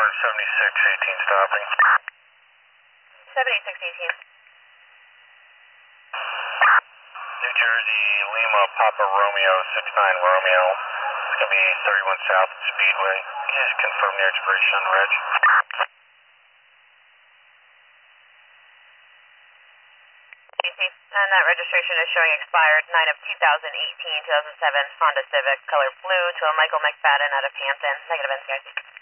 7618 stopping. 7618. New Jersey, Lima, Papa Romeo, 69 Romeo. It's going to be 31 South Speedway. Can you just confirm the expiration on the reg? And that registration is showing expired 9 of 2018, 2007 Honda Civic, color blue, to a Michael McFadden out of Hampton. Negative NCIC.